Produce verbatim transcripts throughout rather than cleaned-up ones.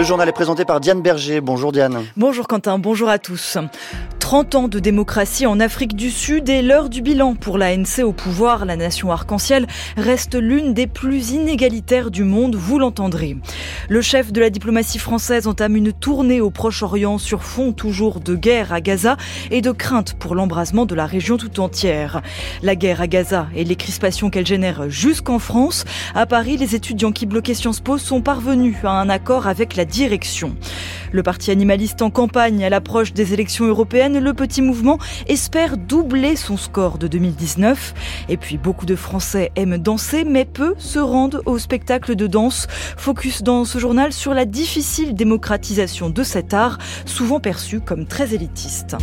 Le journal est présenté par Diane Berger. Bonjour Diane. Bonjour Quentin, bonjour à tous. trente ans de démocratie en Afrique du Sud et l'heure du bilan pour l'A N C au pouvoir. La nation arc-en-ciel reste l'une des plus inégalitaires du monde, vous l'entendrez. Le chef de la diplomatie française entame une tournée au Proche-Orient sur fond toujours de guerre à Gaza et de crainte pour l'embrasement de la région tout entière. La guerre à Gaza et les crispations qu'elle génère jusqu'en France. À Paris, les étudiants qui bloquaient Sciences Po sont parvenus à un accord avec la direction. Le parti animaliste en campagne à l'approche des élections européennes, le petit mouvement espère doubler son score de deux mille dix-neuf. Et puis beaucoup de Français aiment danser, mais peu se rendent au spectacle de danse. Focus dans ce journal sur la difficile démocratisation de cet art, souvent perçu comme très élitiste.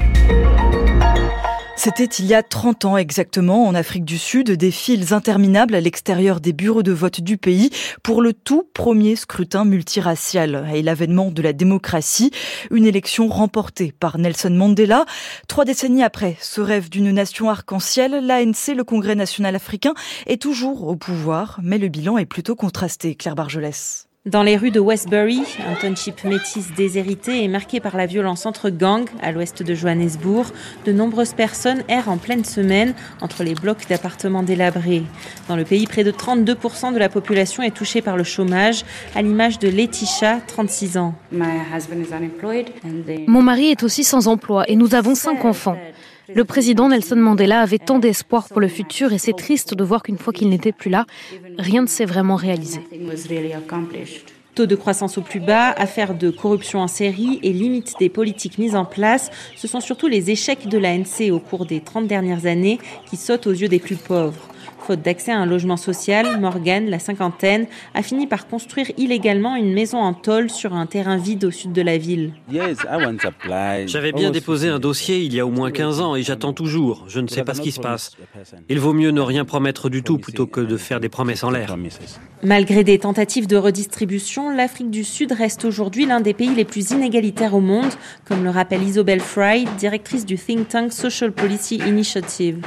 C'était il y a trente ans exactement, en Afrique du Sud, des files interminables à l'extérieur des bureaux de vote du pays pour le tout premier scrutin multiracial et l'avènement de la démocratie, une élection remportée par Nelson Mandela. Trois décennies après ce rêve d'une nation arc-en-ciel, l'A N C, le Congrès national africain, est toujours au pouvoir, mais le bilan est plutôt contrasté. Claire Bargelès. Dans les rues de Westbury, un township métis déshérité et marqué par la violence entre gangs à l'ouest de Johannesburg, de nombreuses personnes errent en pleine semaine entre les blocs d'appartements délabrés. Dans le pays, près de trente-deux pour cent de la population est touchée par le chômage, à l'image de Laetitia, trente-six ans. Mon mari est aussi sans emploi et nous avons cinq enfants. Le président Nelson Mandela avait tant d'espoir pour le futur et c'est triste de voir qu'une fois qu'il n'était plus là, rien ne s'est vraiment réalisé. Taux de croissance au plus bas, affaires de corruption en série et limites des politiques mises en place, ce sont surtout les échecs de l'A N C au cours des trente dernières années qui sautent aux yeux des plus pauvres. Faute d'accès à un logement social, Morgane, la cinquantaine, a fini par construire illégalement une maison en tôle sur un terrain vide au sud de la ville. J'avais bien déposé un dossier il y a au moins quinze ans et j'attends toujours. Je ne sais pas ce qui se passe. Il vaut mieux ne rien promettre du tout plutôt que de faire des promesses en l'air. Malgré des tentatives de redistribution, l'Afrique du Sud reste aujourd'hui l'un des pays les plus inégalitaires au monde, comme le rappelle Isobel Fry, directrice du think tank Social Policy Initiative.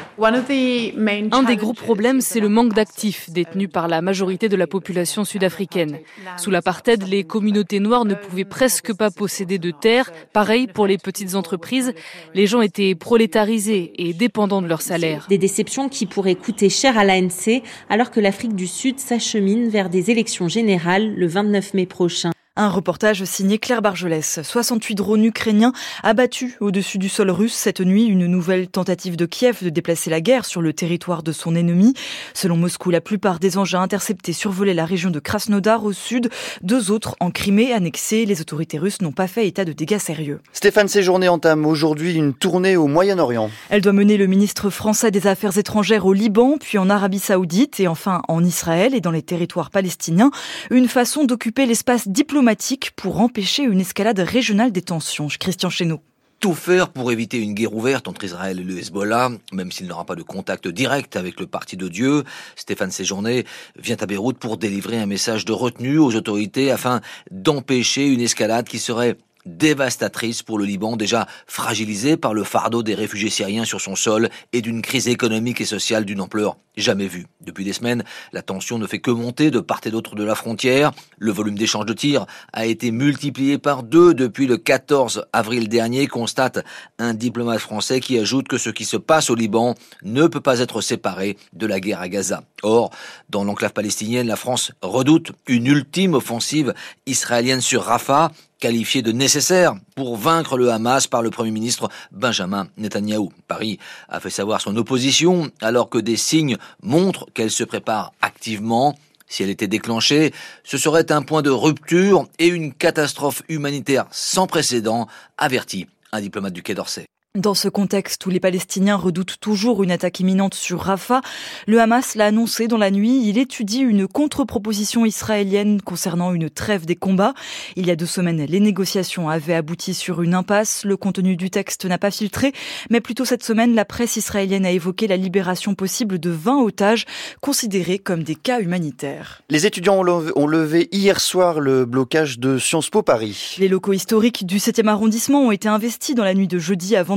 Un des gros problèmes, c'est le manque d'actifs détenus par la majorité de la population sud-africaine. Sous l'apartheid, les communautés noires ne pouvaient presque pas posséder de terres. Pareil pour les petites entreprises, les gens étaient prolétarisés et dépendants de leur salaire. Des déceptions qui pourraient coûter cher à l'A N C alors que l'Afrique du Sud s'achemine vers des élections générales le vingt-neuf mai prochain. Un reportage signé Claire Bargelès. soixante-huit drones ukrainiens abattus au-dessus du sol russe cette nuit. Une nouvelle tentative de Kiev de déplacer la guerre sur le territoire de son ennemi. Selon Moscou, la plupart des engins interceptés survolaient la région de Krasnodar au sud. Deux autres en Crimée annexés. Les autorités russes n'ont pas fait état de dégâts sérieux. Stéphane Séjourné entame aujourd'hui une tournée au Moyen-Orient. Elle doit mener le ministre français des Affaires étrangères au Liban, puis en Arabie Saoudite et enfin en Israël et dans les territoires palestiniens. Une façon d'occuper l'espace diplomatique pour empêcher une escalade régionale des tensions. Christian Chesneau. Tout faire pour éviter une guerre ouverte entre Israël et le Hezbollah, même s'il n'aura pas de contact direct avec le Parti de Dieu. Stéphane Séjourné vient à Beyrouth pour délivrer un message de retenue aux autorités afin d'empêcher une escalade qui serait dévastatrice pour le Liban, déjà fragilisé par le fardeau des réfugiés syriens sur son sol et d'une crise économique et sociale d'une ampleur jamais vue. Depuis des semaines, la tension ne fait que monter de part et d'autre de la frontière. Le volume d'échanges de tirs a été multiplié par deux depuis le quatorze avril dernier, constate un diplomate français qui ajoute que ce qui se passe au Liban ne peut pas être séparé de la guerre à Gaza. Or, dans l'enclave palestinienne, la France redoute une ultime offensive israélienne sur Rafah, qualifiée de nécessaire pour vaincre le Hamas par le Premier ministre Benjamin Netanyahou. Paris a fait savoir son opposition alors que des signes montrent qu'elle se prépare activement. Si elle était déclenchée, ce serait un point de rupture et une catastrophe humanitaire sans précédent, avertit un diplomate du Quai d'Orsay. Dans ce contexte où les Palestiniens redoutent toujours une attaque imminente sur Rafah, le Hamas l'a annoncé dans la nuit. Il étudie une contre-proposition israélienne concernant une trêve des combats. Il y a deux semaines, les négociations avaient abouti sur une impasse. Le contenu du texte n'a pas filtré, mais plutôt cette semaine, la presse israélienne a évoqué la libération possible de vingt otages considérés comme des cas humanitaires. Les étudiants ont levé, ont levé hier soir le blocage de Sciences Po Paris. Les locaux historiques du septième arrondissement ont été investis dans la nuit de jeudi à vendredi.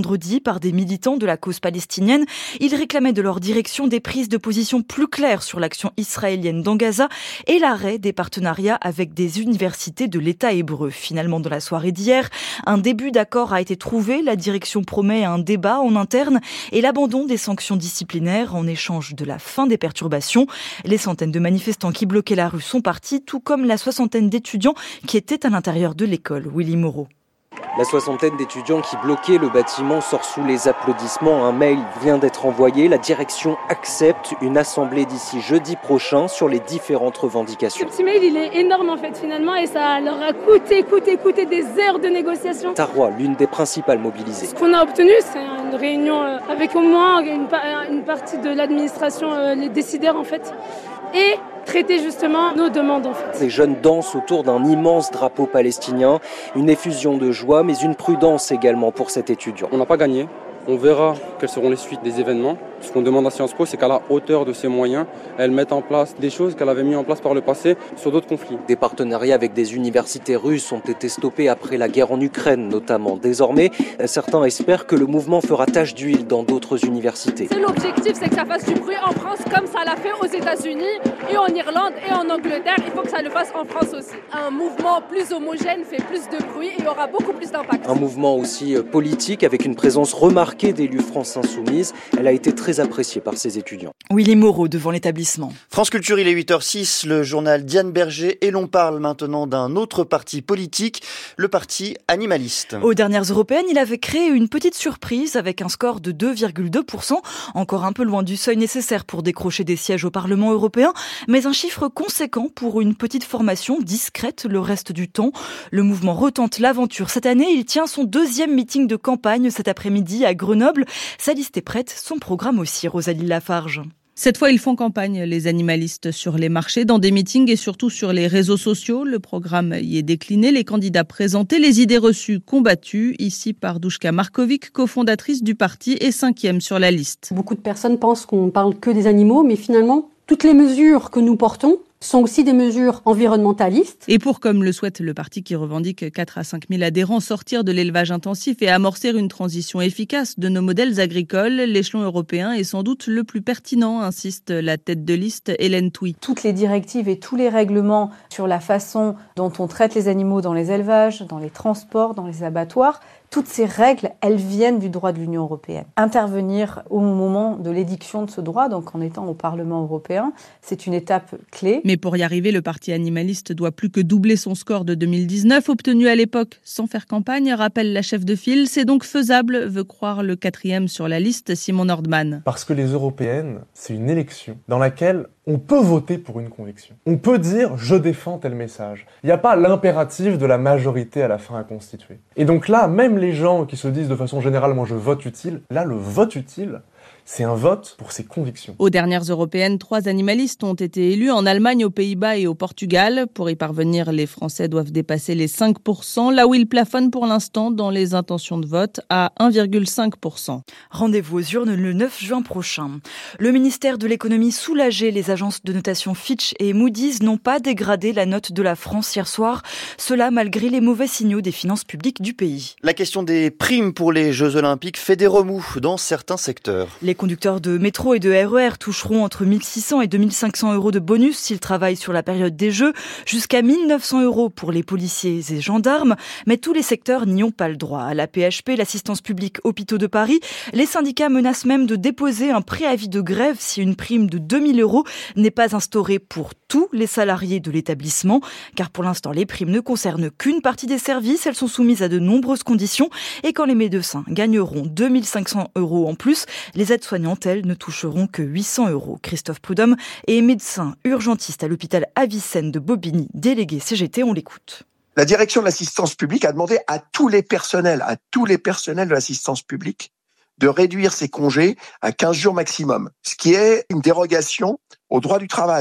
vendredi par des militants de la cause palestinienne. Ils réclamaient de leur direction des prises de position plus claires sur l'action israélienne dans Gaza et l'arrêt des partenariats avec des universités de l'État hébreu. Finalement, dans la soirée d'hier, un début d'accord a été trouvé. La direction promet un débat en interne et l'abandon des sanctions disciplinaires en échange de la fin des perturbations. Les centaines de manifestants qui bloquaient la rue sont partis, tout comme la soixantaine d'étudiants qui étaient à l'intérieur de l'école. Willy Moreau. La soixantaine d'étudiants qui bloquaient le bâtiment sort sous les applaudissements. Un mail vient d'être envoyé. La direction accepte une assemblée d'ici jeudi prochain sur les différentes revendications. Ce petit mail, il est énorme en fait finalement et ça leur a coûté, coûté, coûté des heures de négociation. Taroua, l'une des principales mobilisées. Ce qu'on a obtenu, c'est une réunion avec au moins une, une partie de l'administration, les décideurs en fait, et traiter justement nos demandes en fait. Les jeunes dansent autour d'un immense drapeau palestinien, une effusion de joie mais une prudence également pour cet étudiant. On n'a pas gagné, on verra quelles seront les suites des événements. Ce qu'on demande à Sciences Po, c'est qu'à la hauteur de ses moyens, elle mette en place des choses qu'elle avait mis en place par le passé sur d'autres conflits. Des partenariats avec des universités russes ont été stoppés après la guerre en Ukraine notamment. Désormais, certains espèrent que le mouvement fera tache d'huile dans d'autres universités. C'est l'objectif, c'est que ça fasse du bruit en France comme ça l'a fait aux États-Unis et en Irlande et en Angleterre. Il faut que ça le fasse en France aussi. Un mouvement plus homogène fait plus de bruit et aura beaucoup plus d'impact. Un mouvement aussi politique avec une présence remarquée d'élus France Insoumise. Elle a été très apprécié par ses étudiants. Willy Moreau devant l'établissement. France Culture, il est huit heures six, le journal Diane Berger et l'on parle maintenant d'un autre parti politique, le parti animaliste. Aux dernières européennes, il avait créé une petite surprise avec un score de deux virgule deux pour cent, encore un peu loin du seuil nécessaire pour décrocher des sièges au Parlement européen, mais un chiffre conséquent pour une petite formation discrète le reste du temps. Le mouvement retente l'aventure cette année, il tient son deuxième meeting de campagne cet après-midi à Grenoble. Sa liste est prête, son programme aussi, Rosalie Lafarge. Cette fois, ils font campagne, les animalistes, sur les marchés, dans des meetings et surtout sur les réseaux sociaux. Le programme y est décliné, les candidats présentés, les idées reçues combattues. Ici par Douška Markovic, cofondatrice du parti et cinquième sur la liste. Beaucoup de personnes pensent qu'on parle que des animaux, mais finalement, toutes les mesures que nous portons sont aussi des mesures environnementalistes. Et pour, comme le souhaite le parti qui revendique quatre à cinq mille adhérents, sortir de l'élevage intensif et amorcer une transition efficace de nos modèles agricoles, l'échelon européen est sans doute le plus pertinent, insiste la tête de liste Hélène Touy. Toutes les directives et tous les règlements sur la façon dont on traite les animaux dans les élevages, dans les transports, dans les abattoirs, toutes ces règles, elles viennent du droit de l'Union européenne. Intervenir au moment de l'édiction de ce droit, donc en étant au Parlement européen, c'est une étape clé. Mais pour y arriver, le parti animaliste doit plus que doubler son score de deux mille dix-neuf, obtenu à l'époque sans faire campagne, rappelle la chef de file. C'est donc faisable, veut croire le quatrième sur la liste, Simon Nordman. Parce que les européennes, c'est une élection dans laquelle on peut voter pour une conviction. On peut dire « je défends tel message ». Il n'y a pas l'impératif de la majorité à la fin à constituer. Et donc là, même les gens qui se disent de façon générale « moi je vote utile », là le vote utile, c'est un vote pour ses convictions. Aux dernières européennes, trois animalistes ont été élus en Allemagne, aux Pays-Bas et au Portugal. Pour y parvenir, les Français doivent dépasser les cinq pour cent, là où ils plafonnent pour l'instant dans les intentions de vote à un virgule cinq pour cent. Rendez-vous aux urnes le neuf juin prochain. Le ministère de l'économie soulagé, les agences de notation Fitch et Moody's n'ont pas dégradé la note de la France hier soir. Cela malgré les mauvais signaux des finances publiques du pays. La question des primes pour les Jeux Olympiques fait des remous dans certains secteurs. Les conducteurs de métro et de R E R toucheront entre mille six cents et deux mille cinq cents euros de bonus s'ils travaillent sur la période des Jeux, jusqu'à mille neuf cents euros pour les policiers et gendarmes. Mais tous les secteurs n'y ont pas le droit. À la P H P, l'assistance publique Hôpitaux de Paris, les syndicats menacent même de déposer un préavis de grève si une prime de deux mille euros n'est pas instaurée pour tous les salariés de l'établissement. Car pour l'instant, les primes ne concernent qu'une partie des services. Elles sont soumises à de nombreuses conditions. Et quand les médecins gagneront deux mille cinq cents euros en plus, les aides-soignantes, elles, ne toucheront que huit cents euros. Christophe Prudhomme est médecin urgentiste à l'hôpital Avicenne de Bobigny, délégué C G T, on l'écoute. La direction de l'assistance publique a demandé à tous les personnels, à tous les personnels de l'assistance publique, de réduire ses congés à quinze jours maximum, ce qui est une dérogation au droit du travail.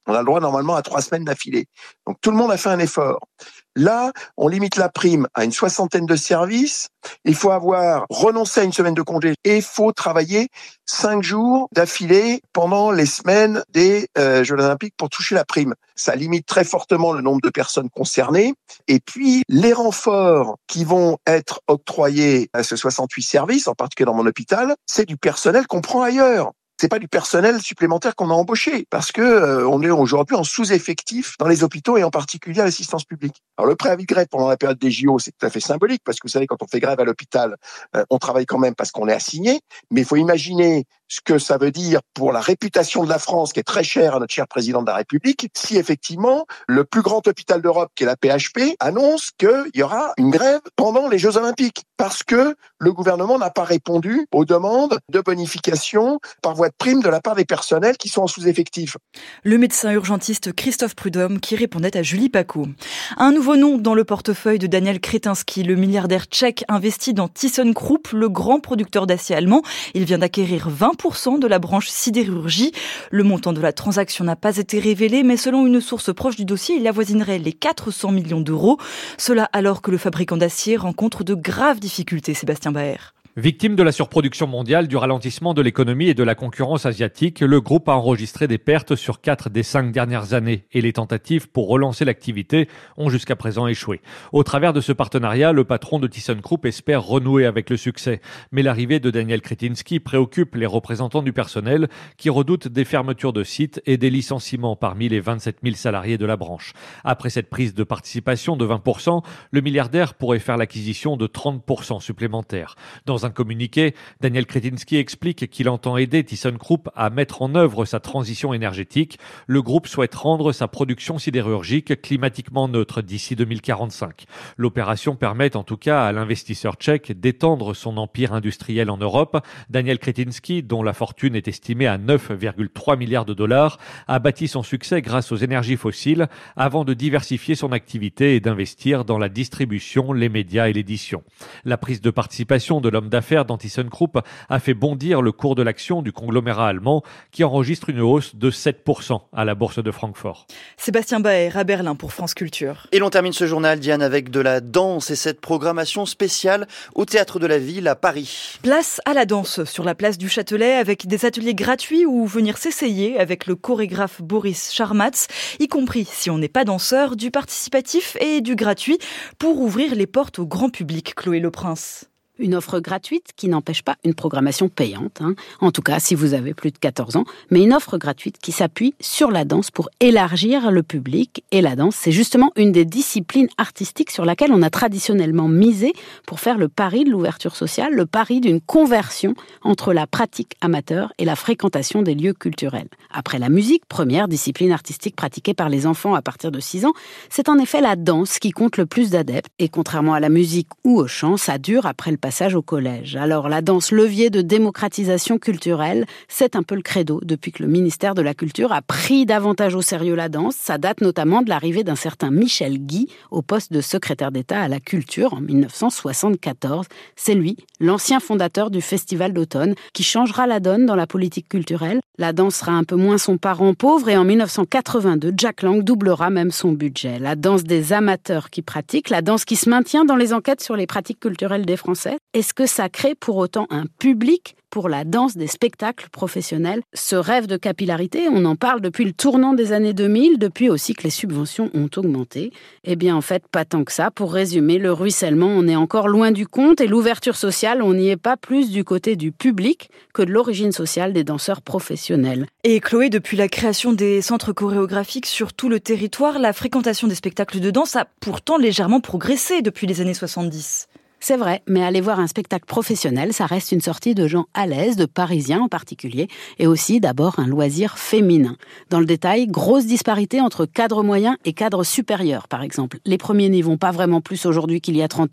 On a le droit normalement à trois semaines d'affilée. Donc tout le monde a fait un effort. Là, on limite la prime à une soixantaine de services. Il faut avoir renoncé à une semaine de congé et il faut travailler cinq jours d'affilée pendant les semaines des euh, Jeux Olympiques pour toucher la prime. Ça limite très fortement le nombre de personnes concernées. Et puis, les renforts qui vont être octroyés à ce soixante-huit services, en particulier dans mon hôpital, c'est du personnel qu'on prend ailleurs. C'est pas du personnel supplémentaire qu'on a embauché parce que euh, on est aujourd'hui en sous-effectif dans les hôpitaux et en particulier à l'assistance publique. Alors le préavis de grève pendant la période des J O, c'est tout à fait symbolique parce que vous savez quand on fait grève à l'hôpital, euh, on travaille quand même parce qu'on est assigné, mais il faut imaginer ce que ça veut dire pour la réputation de la France qui est très chère à notre cher président de la République si effectivement le plus grand hôpital d'Europe qui est la P H P annonce qu'il y aura une grève pendant les Jeux Olympiques parce que le gouvernement n'a pas répondu aux demandes de bonification par voie de prime de la part des personnels qui sont en sous-effectif. Le médecin urgentiste Christophe Prudhomme qui répondait à Julie Paco. Un nouveau nom dans le portefeuille de Daniel Kretinsky, le milliardaire tchèque investi dans ThyssenKrupp, le grand producteur d'acier allemand. Il vient d'acquérir vingt pour cent de la branche sidérurgie. Le montant de la transaction n'a pas été révélé, mais selon une source proche du dossier, il avoisinerait les quatre cents millions d'euros. Cela alors que le fabricant d'acier rencontre de graves difficultés, Sébastien Baer. Victime de la surproduction mondiale, du ralentissement de l'économie et de la concurrence asiatique, le groupe a enregistré des pertes sur quatre des cinq dernières années et les tentatives pour relancer l'activité ont jusqu'à présent échoué. Au travers de ce partenariat, le patron de ThyssenKrupp espère renouer avec le succès. Mais l'arrivée de Daniel Kretinsky préoccupe les représentants du personnel qui redoutent des fermetures de sites et des licenciements parmi les vingt-sept mille salariés de la branche. Après cette prise de participation de vingt pour cent, le milliardaire pourrait faire l'acquisition de trente pour cent supplémentaires. Dans un communiqué, Daniel Kretinsky explique qu'il entend aider ThyssenKrupp à mettre en œuvre sa transition énergétique. Le groupe souhaite rendre sa production sidérurgique climatiquement neutre d'ici deux mille quarante-cinq. L'opération permet en tout cas à l'investisseur tchèque d'étendre son empire industriel en Europe. Daniel Kretinsky, dont la fortune est estimée à neuf virgule trois milliards de dollars, a bâti son succès grâce aux énergies fossiles avant de diversifier son activité et d'investir dans la distribution, les médias et l'édition. La prise de participation de l'homme d'affaires dans ThyssenKrupp a fait bondir le cours de l'action du conglomérat allemand qui enregistre une hausse de sept pour cent à la bourse de Francfort. Sébastien Baer à Berlin pour France Culture. Et l'on termine ce journal, Diane, avec de la danse et cette programmation spéciale au Théâtre de la Ville à Paris. Place à la danse sur la place du Châtelet avec des ateliers gratuits où venir s'essayer avec le chorégraphe Boris Charmatz, y compris si on n'est pas danseur, du participatif et du gratuit pour ouvrir les portes au grand public. Chloé Leprince. Une offre gratuite qui n'empêche pas une programmation payante, hein. En tout cas si vous avez plus de quatorze ans, mais une offre gratuite qui s'appuie sur la danse pour élargir le public. Et la danse, c'est justement une des disciplines artistiques sur laquelle on a traditionnellement misé pour faire le pari de l'ouverture sociale, le pari d'une conversion entre la pratique amateur et la fréquentation des lieux culturels. Après la musique, première discipline artistique pratiquée par les enfants à partir de six ans, c'est en effet la danse qui compte le plus d'adeptes. Et contrairement à la musique ou au chant, ça dure après le passage au collège. Alors la danse, levier de démocratisation culturelle, c'est un peu le credo depuis que le ministère de la Culture a pris davantage au sérieux la danse. Ça date notamment de l'arrivée d'un certain Michel Guy au poste de secrétaire d'État à la Culture en dix-neuf cent soixante-quatorze. C'est lui, l'ancien fondateur du Festival d'automne, qui changera la donne dans la politique culturelle. La danse sera un peu moins son parent pauvre et en dix-neuf cent quatre-vingt-deux, Jack Lang doublera même son budget. La danse des amateurs qui pratiquent, la danse qui se maintient dans les enquêtes sur les pratiques culturelles des Français. Est-ce que ça crée pour autant un public pour la danse des spectacles professionnels? Ce rêve de capillarité, on en parle depuis le tournant des années deux mille, depuis aussi que les subventions ont augmenté. Eh bien, en fait, pas tant que ça. Pour résumer, le ruissellement, on est encore loin du compte et l'ouverture sociale, on n'y est pas plus du côté du public que de l'origine sociale des danseurs professionnels. Et Chloé, depuis la création des centres chorégraphiques sur tout le territoire, la fréquentation des spectacles de danse a pourtant légèrement progressé depuis les années soixante-dix. C'est vrai, mais aller voir un spectacle professionnel, ça reste une sortie de gens à l'aise, de Parisiens en particulier, et aussi d'abord un loisir féminin. Dans le détail, grosse disparité entre cadres moyens et cadres supérieurs, par exemple. Les premiers n'y vont pas vraiment plus aujourd'hui qu'il y a trente ans,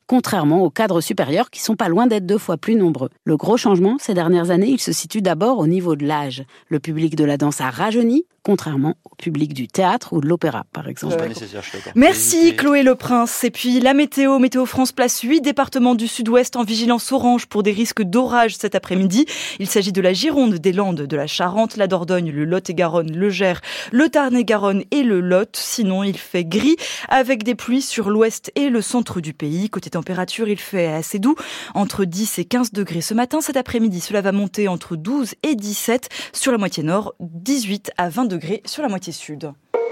contrairement aux cadres supérieurs qui sont pas loin d'être deux fois plus nombreux. Le gros changement, ces dernières années, il se situe d'abord au niveau de l'âge. Le public de la danse a rajeuni, contrairement au public du théâtre ou de l'opéra, par exemple. Merci Chloé Le Prince. Et puis la météo, Météo France place huit départements du sud-ouest en vigilance orange pour des risques d'orage cet après-midi. Il s'agit de la Gironde, des Landes, de la Charente, la Dordogne, le Lot-et-Garonne, le Gers, le Tarn-et-Garonne et le Lot. Sinon, il fait gris avec des pluies sur l'ouest et le centre du pays. Côté température, il fait assez doux, entre dix et quinze degrés ce matin. Cet après-midi, cela va monter entre douze et dix-sept sur la moitié nord, dix-huit à vingt degrés sur la moitié sud.